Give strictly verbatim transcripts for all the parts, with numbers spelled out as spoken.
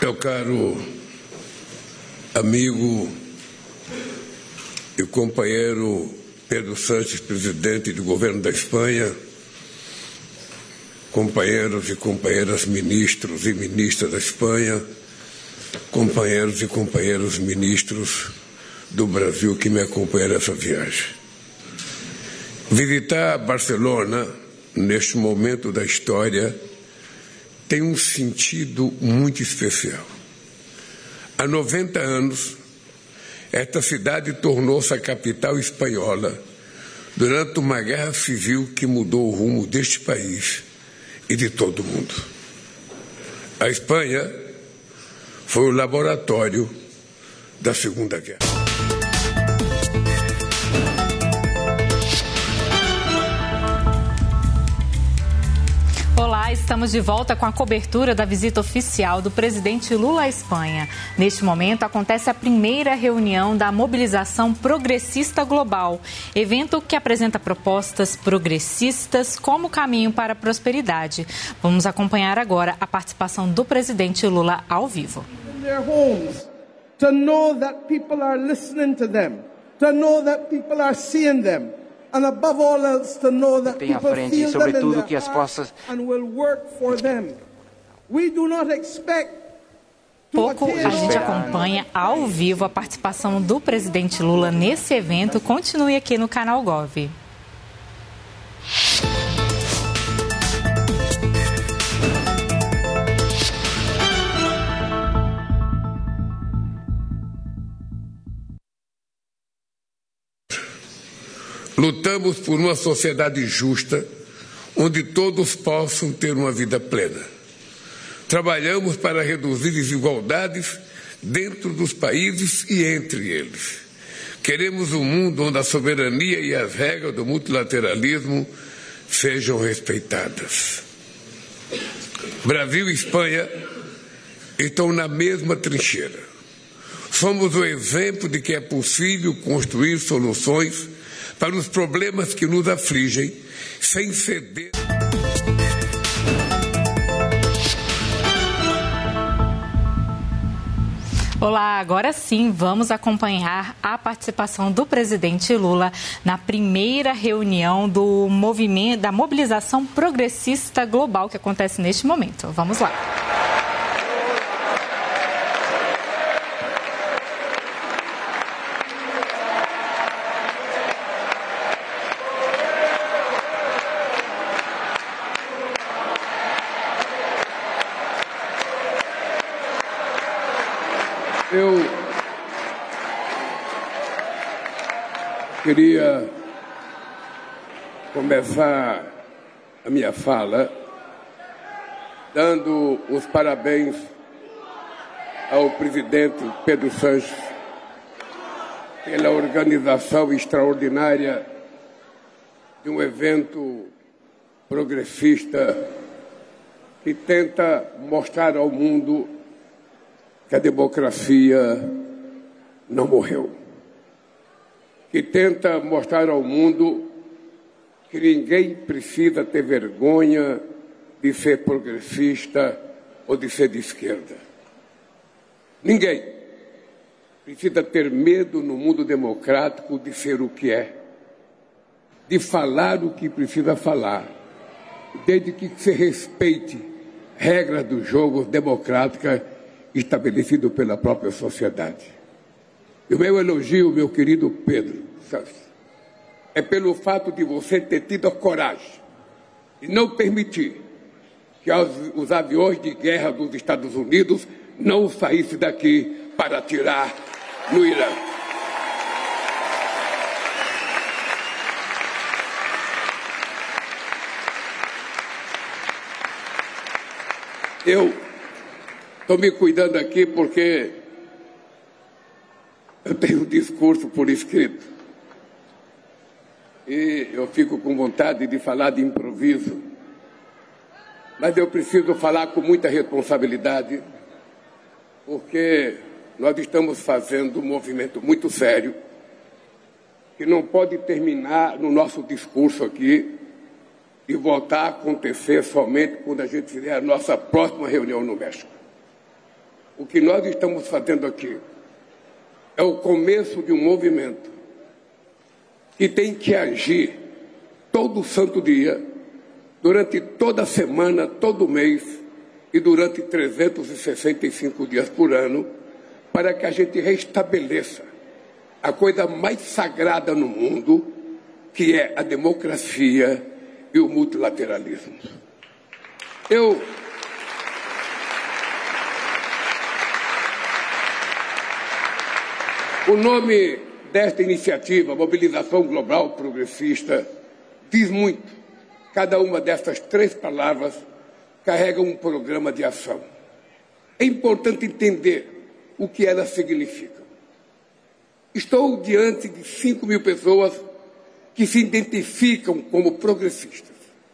Meu caro amigo e companheiro Pedro Sánchez, presidente do governo da Espanha, companheiros e companheiras ministros e ministras da Espanha, companheiros e companheiros ministros do Brasil que me acompanham nessa viagem. Visitar Barcelona, neste momento da história, tem um sentido muito especial. Há noventa anos, esta cidade tornou-se a capital espanhola durante uma guerra civil que mudou o rumo deste país e de todo o mundo. A Espanha foi o laboratório da Segunda Guerra. Olá, estamos de volta com a cobertura da visita oficial do presidente Lula à Espanha. Neste momento, acontece a primeira reunião da Mobilização Progressista Global, evento que apresenta propostas progressistas como caminho para a prosperidade. Vamos acompanhar agora a participação do presidente Lula ao vivo. To know that people are listening to them, to know that people are seeing them. And above all else, to know that Bem à people frente, feel e sobretudo them in que as their possas hearts and will work for them. We do not expect Pouco a gente acompanha ao vivo a participação do presidente Lula nesse evento. Continue aqui no canal Gov. Lutamos por uma sociedade justa, onde todos possam ter uma vida plena. Trabalhamos para reduzir desigualdades dentro dos países e entre eles. Queremos um mundo onde a soberania e as regras do multilateralismo sejam respeitadas. Brasil e Espanha estão na mesma trincheira. Somos o exemplo de que é possível construir soluções para os problemas que nos afligem, sem ceder. Olá, agora sim vamos acompanhar a participação do presidente Lula na primeira reunião do movimento da Mobilização Progressista Global que acontece neste momento. Vamos lá. Eu queria começar a minha fala dando os parabéns ao presidente Pedro Sánchez pela organização extraordinária de um evento progressista que tenta mostrar ao mundo que a democracia não morreu, que tenta mostrar ao mundo que ninguém precisa ter vergonha de ser progressista ou de ser de esquerda. Ninguém precisa ter medo no mundo democrático de ser o que é, de falar o que precisa falar, desde que se respeite regras do jogo democrática estabelecido pela própria sociedade. E o meu elogio, meu querido Pedro Sánchez, é pelo fato de você ter tido a coragem de não permitir que os, os aviões de guerra dos Estados Unidos não saíssem daqui para atirar no Irã. Eu estou me cuidando aqui porque eu tenho um discurso por escrito e eu fico com vontade de falar de improviso, mas eu preciso falar com muita responsabilidade porque nós estamos fazendo um movimento muito sério que não pode terminar no nosso discurso aqui e voltar a acontecer somente quando a gente fizer a nossa próxima reunião no México. o que nós estamos fazendo aqui é o começo de um movimento que tem que agir todo santo dia, durante toda a semana, todo mês e durante trezentos e sessenta e cinco dias por ano, para que a gente restabeleça a coisa mais sagrada no mundo, que é a democracia e o multilateralismo. Eu... O nome desta iniciativa, Mobilização Global Progressista, diz muito. Cada uma dessas três palavras carrega um programa de ação. É importante entender o que elas significam. Estou diante de cinco mil pessoas que se identificam como progressistas.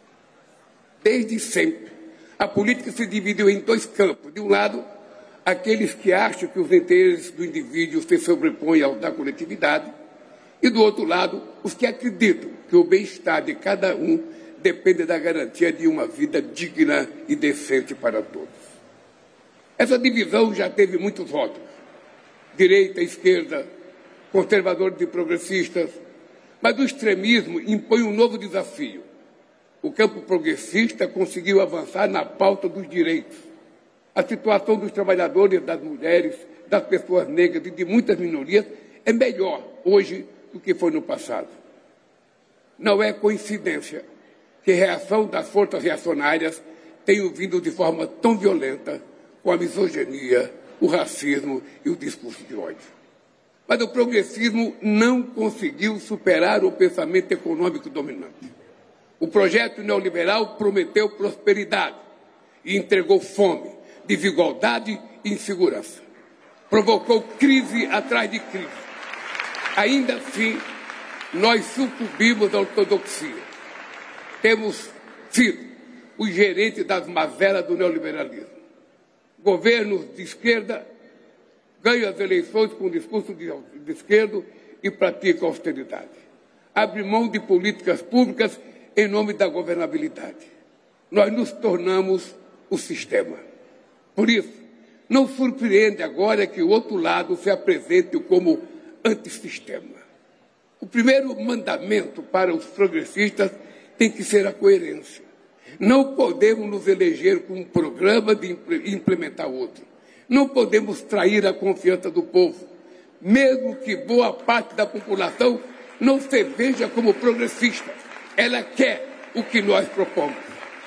Desde sempre, a política se dividiu em dois campos. De um lado, aqueles que acham que os interesses do indivíduo se sobrepõem aos da coletividade, e do outro lado, os que acreditam que o bem-estar de cada um depende da garantia de uma vida digna e decente para todos. Essa divisão já teve muitos rótulos: direita, esquerda, conservadores e progressistas, mas o extremismo impõe um novo desafio. O campo progressista conseguiu avançar na pauta dos direitos. A situação dos trabalhadores, das mulheres, das pessoas negras e de muitas minorias é melhor hoje do que foi no passado. Não é coincidência que a reação das forças reacionárias tenha vindo de forma tão violenta com a misoginia, o racismo e o discurso de ódio. Mas o progressismo não conseguiu superar o pensamento econômico dominante. O projeto neoliberal prometeu prosperidade e entregou fome, desigualdade e insegurança. Provocou crise atrás de crise. Ainda assim, nós sucumbimos à ortodoxia. Temos sido os gerentes das mazelas do neoliberalismo. Governos de esquerda ganham as eleições com um discurso de, de esquerda e praticam austeridade. Abrem mão de políticas públicas em nome da governabilidade. Nós nos tornamos o sistema. Por isso, não surpreende agora que o outro lado se apresente como antissistema. O primeiro mandamento para os progressistas tem que ser a coerência. Não podemos nos eleger com um programa de implementar outro. Não podemos trair a confiança do povo, mesmo que boa parte da população não se veja como progressista. Ela quer o que nós propomos.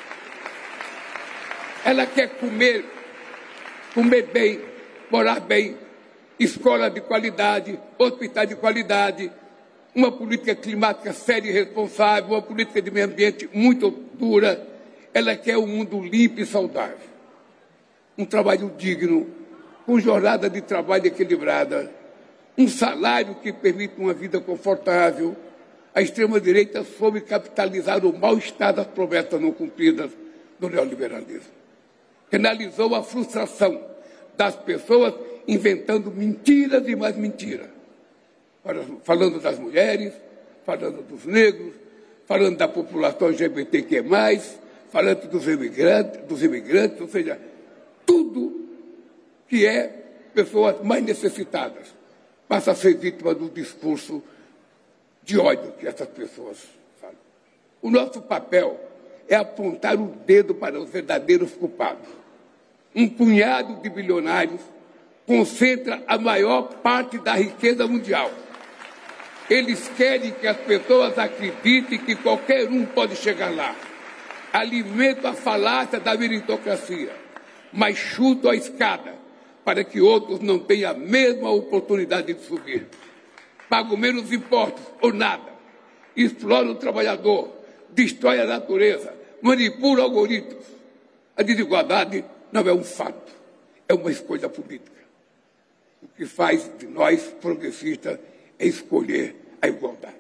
Ela quer comer, comer bem, morar bem, escola de qualidade, hospital de qualidade, uma política climática séria e responsável, uma política de meio ambiente muito dura. Ela quer um mundo limpo e saudável. Um trabalho digno, com jornada de trabalho equilibrada, um salário que permita uma vida confortável. A extrema-direita soube capitalizar o mal-estar das promessas não cumpridas do neoliberalismo. Canalizou a frustração das pessoas inventando mentiras e mais mentiras. Falando das mulheres, falando dos negros, falando da população L G B T Q mais, falando dos imigrantes, dos imigrantes, ou seja, tudo que é pessoas mais necessitadas passa a ser vítima do discurso de ódio que essas pessoas falam. O nosso papel é apontar o dedo para os verdadeiros culpados. Um punhado de bilionários concentra a maior parte da riqueza mundial. Eles querem que as pessoas acreditem que qualquer um pode chegar lá. Alimentam a falácia da meritocracia, mas chutam a escada para que outros não tenham a mesma oportunidade de subir. Pagam menos impostos ou nada. Exploram o trabalhador, destrói a natureza, manipula algoritmos. A desigualdade não é um fato, é uma escolha política. O que faz de nós progressistas é escolher a igualdade.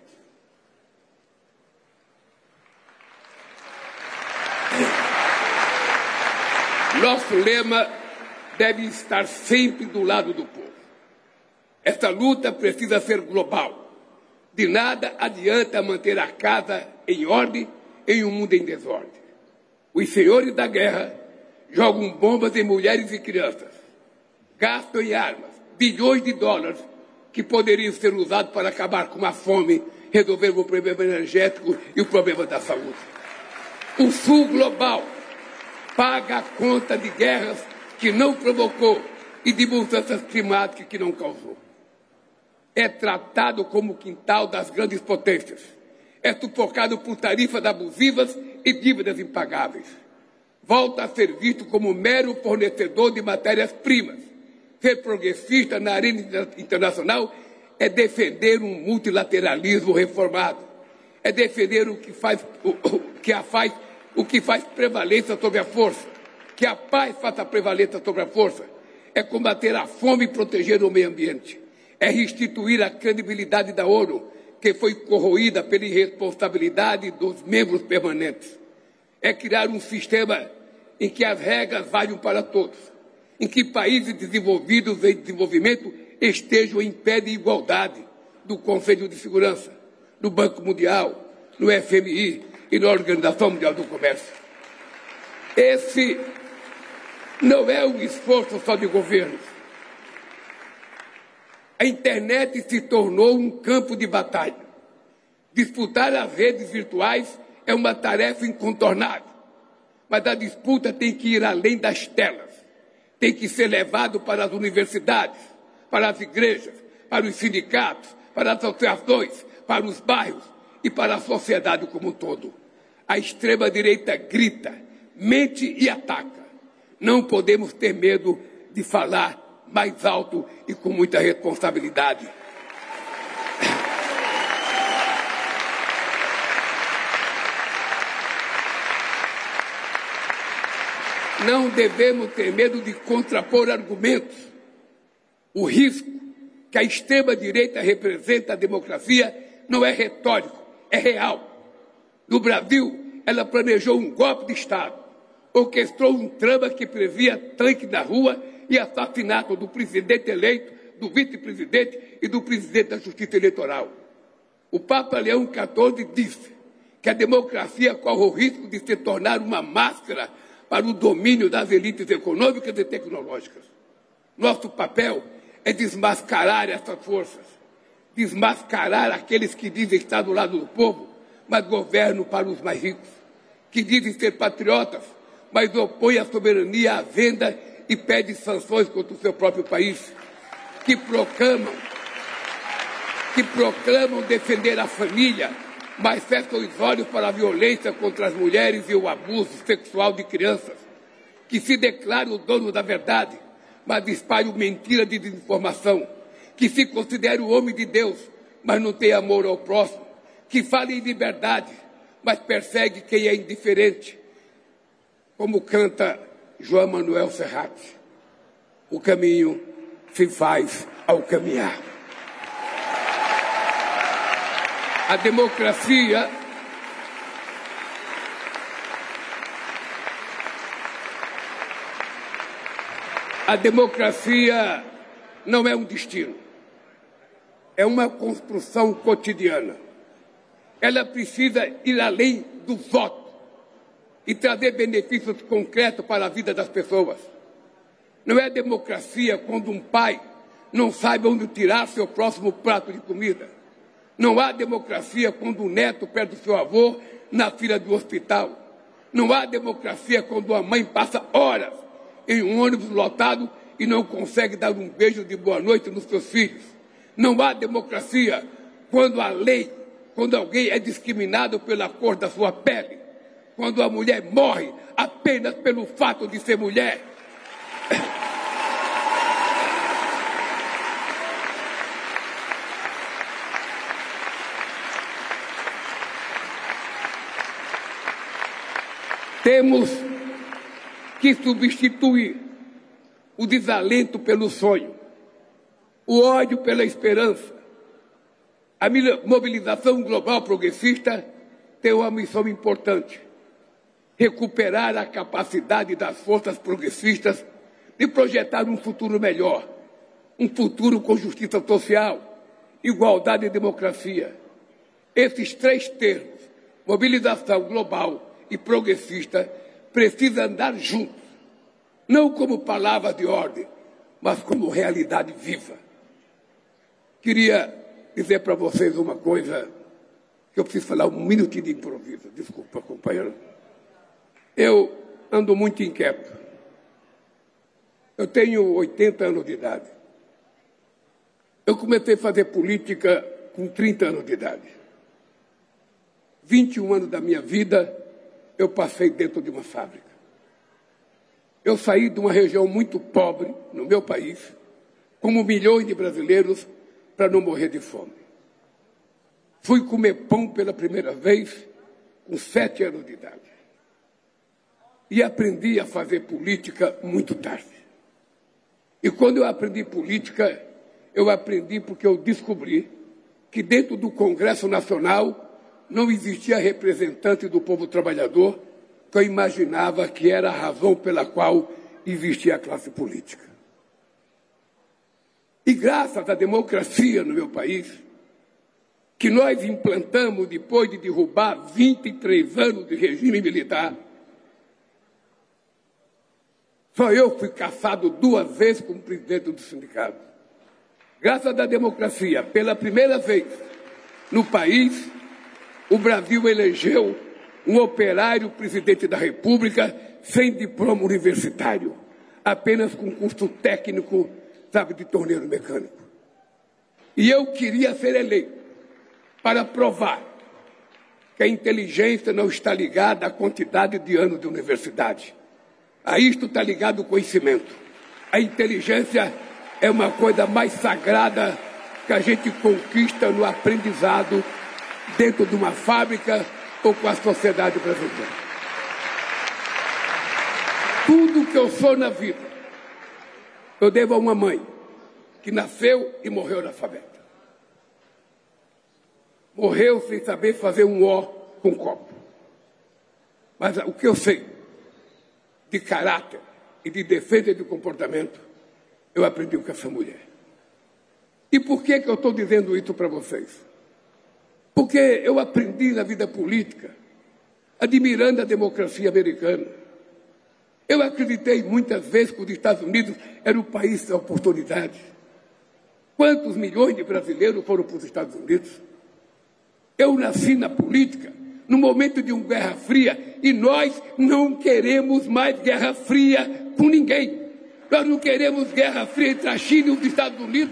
Nosso lema deve estar sempre do lado do povo. Essa luta precisa ser global. De nada adianta manter a casa em ordem em um mundo em desordem. Os senhores da guerra jogam bombas em mulheres e crianças. gastam em armas bilhões de dólares que poderiam ser usados para acabar com a fome, resolver o problema energético e o problema da saúde. O Sul global paga a conta de guerras que não provocou e de mudanças climáticas que não causou. É tratado como o quintal das grandes potências. É sufocado por tarifas abusivas e dívidas impagáveis. Volta a ser visto como mero fornecedor de matérias-primas. Ser progressista na arena internacional é defender um multilateralismo reformado. É defender o que faz, o, o, que a faz, o que faz prevalência sobre a força. Que a paz faça prevalência sobre a força. É combater a fome e proteger o meio ambiente. É restituir a credibilidade da ONU, que foi corroída pela irresponsabilidade dos membros permanentes. É criar um sistema em que as regras valham para todos, em que países desenvolvidos em desenvolvimento estejam em pé de igualdade no Conselho de Segurança, no Banco Mundial, no F M I e na Organização Mundial do Comércio. Esse não é um esforço só de governos. A internet se tornou um campo de batalha. Disputar as redes virtuais é uma tarefa incontornável, mas a disputa tem que ir além das telas. Tem que ser levado para as universidades, para as igrejas, para os sindicatos, para as associações, para os bairros e para a sociedade como um todo. A extrema-direita grita, mente e ataca. Não podemos ter medo de falar mais alto e com muita responsabilidade. Não devemos ter medo de contrapor argumentos. O risco que a extrema-direita representa à democracia não é retórico, é real. No Brasil, ela planejou um golpe de Estado, orquestrou um trama que previa tanque na rua e assassinato do presidente eleito, do vice-presidente e do presidente da Justiça Eleitoral. O Papa Leão quatorze disse que a democracia corre o risco de se tornar uma máscara para o domínio das elites econômicas e tecnológicas. Nosso papel é desmascarar essas forças, desmascarar aqueles que dizem estar do lado do povo, mas governam para os mais ricos, que dizem ser patriotas, mas opõem a soberania à venda e pedem sanções contra o seu próprio país, que proclamam, que proclamam defender a família, mas fecham os olhos para a violência contra as mulheres e o abuso sexual de crianças, que se declaram o dono da verdade, mas espalham mentira de desinformação, que se considera o homem de Deus, mas não tem amor ao próximo, que fala em liberdade, mas persegue quem é indiferente, como canta João Manuel Serrat, o caminho se faz ao caminhar. A democracia a democracia não é um destino, é uma construção cotidiana. Ela precisa ir além do voto e trazer benefícios concretos para a vida das pessoas. Não é democracia quando um pai não sabe onde tirar seu próximo prato de comida. Não há democracia quando um neto perde o seu avô na fila do hospital. Não há democracia quando a mãe passa horas em um ônibus lotado e não consegue dar um beijo de boa noite nos seus filhos. Não há democracia quando a lei, quando alguém é discriminado pela cor da sua pele. Quando a mulher morre apenas pelo fato de ser mulher. Temos que substituir o desalento pelo sonho, o ódio pela esperança. A mobilização global progressista tem uma missão importante: recuperar a capacidade das forças progressistas de projetar um futuro melhor, um futuro com justiça social, igualdade e democracia. Esses três termos, mobilização global e progressista, precisam andar juntos, não como palavras de ordem, mas como realidade viva. Queria dizer para vocês uma coisa, que eu preciso falar um minutinho de improviso. Desculpa, companheiro. Eu ando muito inquieto. Eu tenho oitenta anos de idade. Eu comecei a fazer política com trinta anos de idade. vinte e um anos da minha vida, eu passei dentro de uma fábrica. Eu saí de uma região muito pobre no meu país, como milhões de brasileiros, para não morrer de fome. Fui comer pão pela primeira vez com sete anos de idade. E aprendi a fazer política muito tarde. E quando eu aprendi política, eu aprendi porque eu descobri que dentro do Congresso Nacional não existia representante do povo trabalhador, que eu imaginava que era a razão pela qual existia a classe política. E graças à democracia no meu país, que nós implantamos depois de derrubar vinte e três anos de regime militar, só eu fui caçado duas vezes como presidente do sindicato. Graças à democracia, pela primeira vez no país, o Brasil elegeu um operário presidente da República sem diploma universitário, apenas com curso técnico, sabe, de torneiro mecânico. E eu queria ser eleito para provar que a inteligência não está ligada à quantidade de anos de universidade. A isto está ligado o conhecimento. A inteligência é uma coisa mais sagrada que a gente conquista no aprendizado dentro de uma fábrica ou com a sociedade brasileira. Tudo que eu sou na vida, eu devo a uma mãe que nasceu e morreu analfabeta. Morreu sem saber fazer um O com copo. Mas o que eu sei de caráter e de defesa de comportamento, eu aprendi com essa mulher. E por que que eu estou dizendo isso para vocês? Porque eu aprendi na vida política, admirando a democracia americana. Eu acreditei muitas vezes que os Estados Unidos era o país da oportunidade. Quantos milhões de brasileiros foram para os Estados Unidos? Eu nasci na política no momento de uma Guerra Fria e nós não queremos mais Guerra Fria com ninguém. Nós não queremos Guerra Fria entre a China e os Estados Unidos.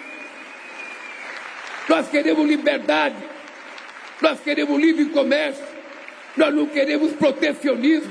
Nós queremos liberdade. Nós queremos livre comércio. Nós não queremos protecionismo.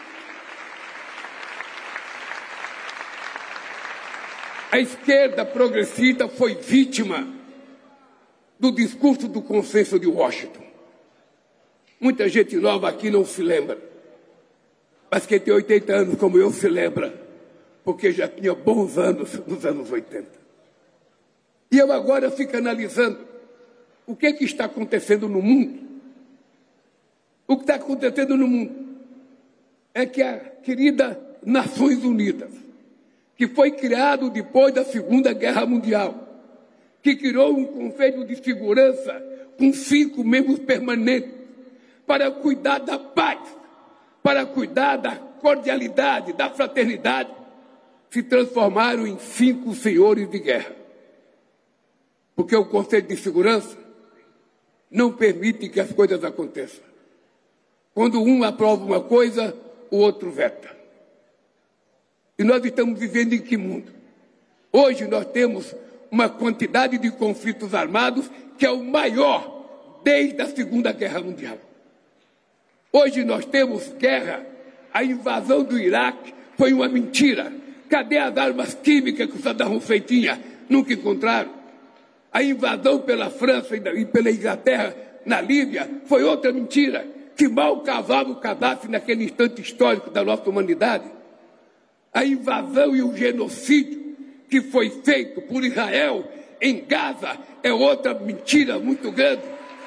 A esquerda progressista foi vítima do discurso do consenso de Washington. Muita gente nova aqui não se lembra, mas quem tem oitenta anos como eu se lembra, porque já tinha bons anos nos anos oitenta. E eu agora fico analisando o que, que está acontecendo no mundo. O que está acontecendo no mundo é que a querida Nações Unidas, que foi criado depois da Segunda Guerra Mundial, que criou um Conselho de Segurança com cinco membros permanentes para cuidar da paz, para cuidar da cordialidade, da fraternidade, se transformaram em cinco senhores de guerra. Porque o Conselho de Segurança não permite que as coisas aconteçam. Quando um aprova uma coisa, o outro veta. E nós estamos vivendo em que mundo? Hoje nós temos uma quantidade de conflitos armados que é o maior desde a Segunda Guerra Mundial. Hoje nós temos guerra. A invasão do Iraque foi uma mentira. Cadê as armas químicas que o Saddam Hussein tinha? Nunca encontraram. A invasão pela França e pela Inglaterra na Líbia foi outra mentira, que mal cavava o Gaddafi naquele instante histórico da nossa humanidade. A invasão e o genocídio que foi feito por Israel em Gaza é outra mentira muito grande.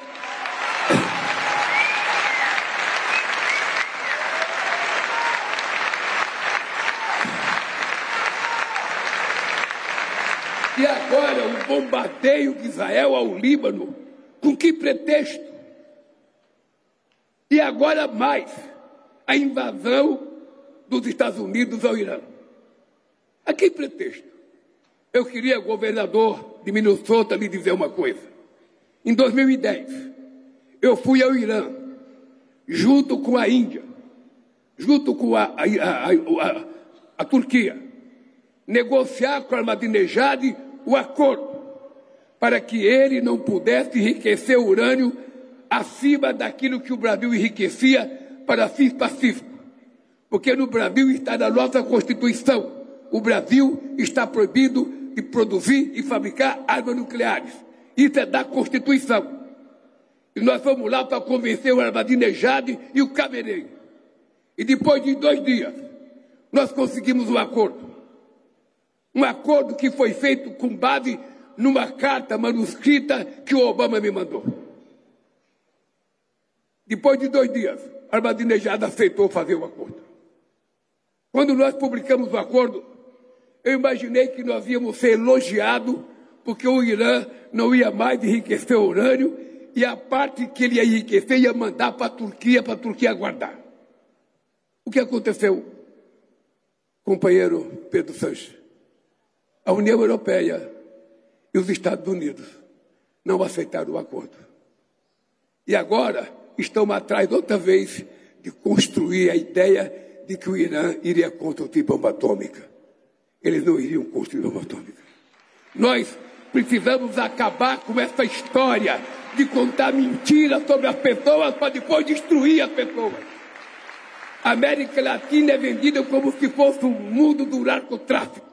E agora o bombardeio de Israel ao Líbano, com que pretexto? E agora mais, a invasão dos Estados Unidos ao Irã. A que pretexto? Eu queria, governador de Minnesota, lhe dizer uma coisa. Em dois mil e dez, eu fui ao Irã, junto com a Índia, junto com a, a, a, a, a Turquia, negociar com Ahmadinejad o acordo para que ele não pudesse enriquecer o urânio acima daquilo que o Brasil enriquecia para fins pacíficos. Porque no Brasil está na nossa Constituição. O Brasil está proibido de produzir e fabricar armas nucleares. Isso é da Constituição. E nós fomos lá para convencer o Ahmadinejad e o Khamenei. E depois de dois dias, nós conseguimos um acordo. Um acordo que foi feito com base numa carta manuscrita que o Obama me mandou. Depois de dois dias, Ahmadinejad aceitou fazer o acordo. Quando nós publicamos o acordo, eu imaginei que nós íamos ser elogiados porque o Irã não ia mais enriquecer o urânio e a parte que ele ia enriquecer ia mandar para a Turquia, para a Turquia guardar. O que aconteceu, companheiro Pedro Sanches? A União Europeia e os Estados Unidos não aceitaram o acordo. E agora estão atrás, outra vez, de construir a ideia de que o Irã iria construir bomba atômica. Eles não iriam construir bomba atômica. Nós precisamos acabar com essa história de contar mentiras sobre as pessoas para depois destruir as pessoas. A América Latina é vendida como se fosse o mundo do narcotráfico.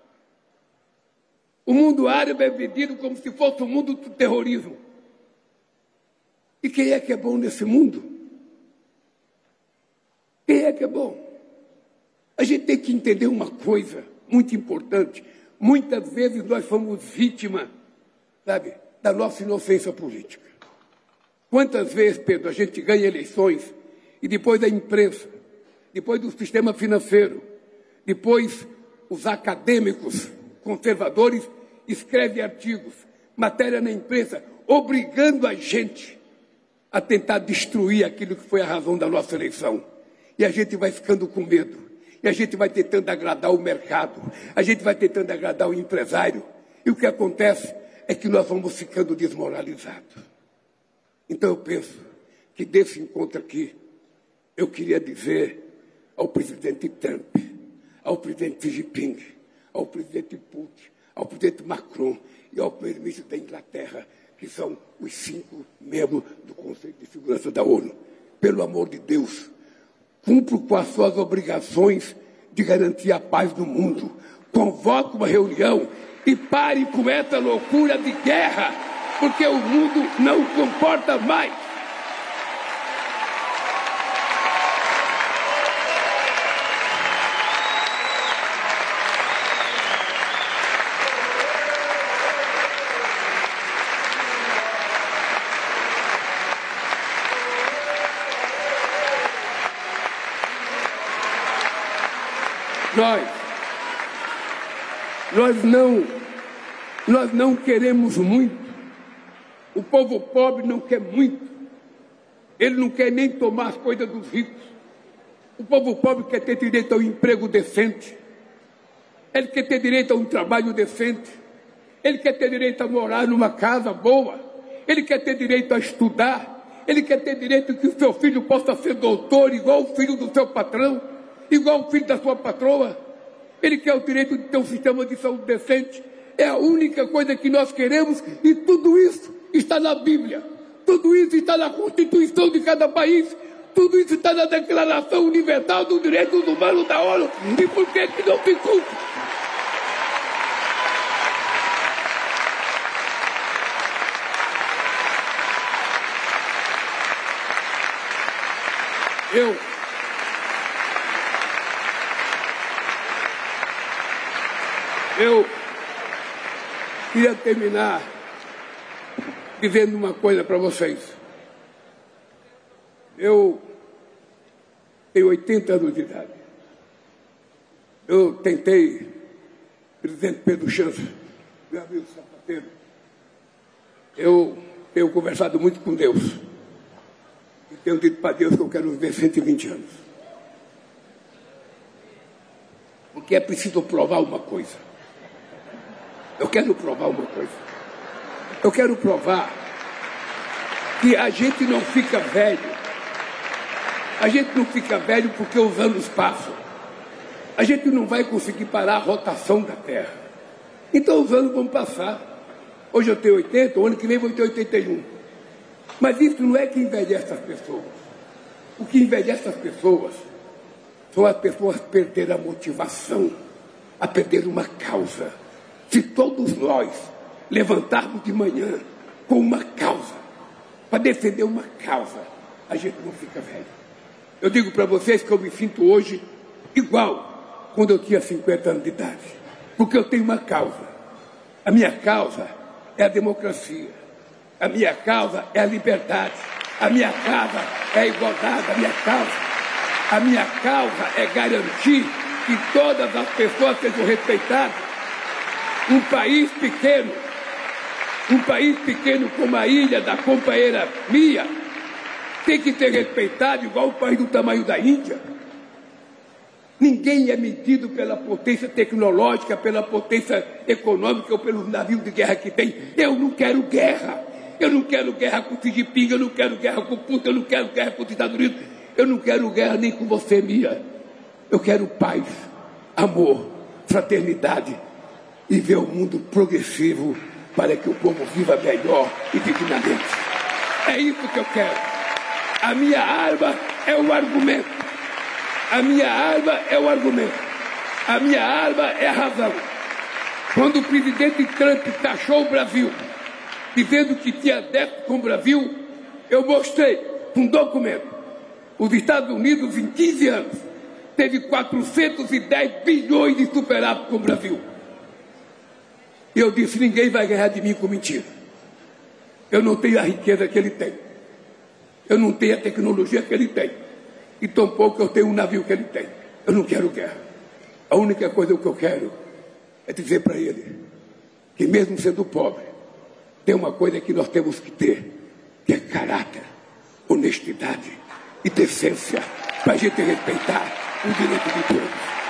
O mundo árabe é vendido como se fosse o mundo do terrorismo. E quem é que é bom nesse mundo? Quem é que é bom? A gente tem que entender uma coisa muito importante. Muitas vezes nós somos vítimas, sabe, da nossa inocência política. Quantas vezes, Pedro, a gente ganha eleições e depois a imprensa, depois do sistema financeiro, depois os acadêmicos conservadores escrevem artigos, matéria na imprensa, obrigando a gente a tentar destruir aquilo que foi a razão da nossa eleição. E a gente vai ficando com medo. E a gente vai tentando agradar o mercado. A gente vai tentando agradar o empresário. E o que acontece é que nós vamos ficando desmoralizados. Então eu penso que desse encontro aqui, eu queria dizer ao presidente Trump, ao presidente Xi Jinping, ao presidente Putin, ao presidente Macron e ao primeiro-ministro da Inglaterra, que são os cinco membros do Conselho de Segurança da ONU. Pelo amor de Deus, cumpram com as suas obrigações de garantir a paz no mundo. Convoque uma reunião e pare com essa loucura de guerra, porque o mundo não comporta mais. Nós, nós não, nós não queremos muito. O povo pobre não quer muito. Ele não quer nem tomar as coisas dos ricos. O povo pobre quer ter direito a um emprego decente. Ele quer ter direito a um trabalho decente. Ele quer ter direito a morar numa casa boa. Ele quer ter direito a estudar. Ele quer ter direito que o seu filho possa ser doutor, igual o filho do seu patrão, igual o filho da sua patroa. Ele quer o direito de ter um sistema de saúde decente. É a única coisa que nós queremos, e tudo isso está na Bíblia. Tudo isso está na Constituição de cada país. Tudo isso está na Declaração Universal dos Direitos Humanos da ONU. E por que que não se cumpre? Eu... Eu queria terminar dizendo uma coisa para vocês. Eu tenho oitenta anos de idade. Eu tentei, presidente Pedro Sanches, meu amigo sapateiro, eu tenho conversado muito com Deus. E tenho dito para Deus que eu quero viver cento e vinte anos. Porque é preciso provar uma coisa. Eu quero provar uma coisa. Eu quero provar que a gente não fica velho. A gente não fica velho porque os anos passam. A gente não vai conseguir parar a rotação da Terra. Então os anos vão passar. Hoje eu tenho oitenta, o ano que vem vou ter oitenta e um. Mas isso não é que envelhece as pessoas. O que envelhece as pessoas são as pessoas perderem a motivação, a perder uma causa. Se todos nós levantarmos de manhã com uma causa, para defender uma causa, a gente não fica velho. Eu digo para vocês que eu me sinto hoje igual quando eu tinha cinquenta anos de idade. Porque eu tenho uma causa. A minha causa é a democracia. A minha causa é a liberdade. A minha causa é a igualdade. A minha causa, a minha causa é garantir que todas as pessoas sejam respeitadas. Um país pequeno, um país pequeno como a ilha da companheira Mia, tem que ser respeitado igual o país do tamanho da Índia. Ninguém é medido pela potência tecnológica, pela potência econômica ou pelos navios de guerra que tem. Eu não quero guerra. Eu não quero guerra com o Xi Jinping, eu não quero guerra com o Putin, eu não quero guerra com os Estados Unidos. Eu não quero guerra nem com você, Mia. Eu quero paz, amor, fraternidade e ver o mundo progressivo para que o povo viva melhor e dignamente. É isso que eu quero. A minha arma é o argumento. A minha arma é o argumento. A minha arma é a razão. Quando o presidente Trump taxou o Brasil, dizendo que tinha débito com o Brasil, eu mostrei um documento. Os Estados Unidos, em quinze anos, teve quatrocentos e dez bilhões de superávit com o Brasil. E eu disse, ninguém vai ganhar de mim com mentira. Eu não tenho a riqueza que ele tem. Eu não tenho a tecnologia que ele tem. E tampouco eu tenho um navio que ele tem. Eu não quero guerra. A única coisa que eu quero é dizer para ele que mesmo sendo pobre, tem uma coisa que nós temos que ter, que é caráter, honestidade e decência, para a gente respeitar o direito de todos.